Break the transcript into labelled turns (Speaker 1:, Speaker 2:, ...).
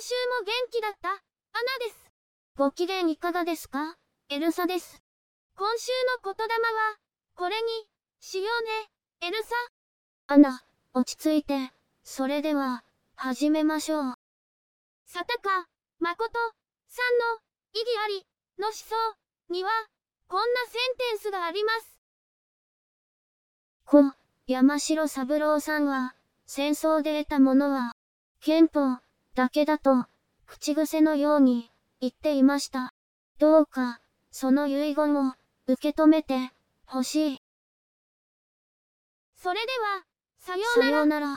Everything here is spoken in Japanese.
Speaker 1: 週も元気だった、アナです。ご機嫌いかがですか、エルサです。今週の言霊は、これに、しようね、エルサ。アナ、落ち着いて、それでは、始めましょう。さたか、まこと、さんの、意義あり、の思想、には、こんなセンテンスがあります。山城三郎さんは、戦争で得たものは、憲法、だけだと、口癖のように、言っていました。どうか、その遺言を、受け止めて、ほしい。それでは、さようなら。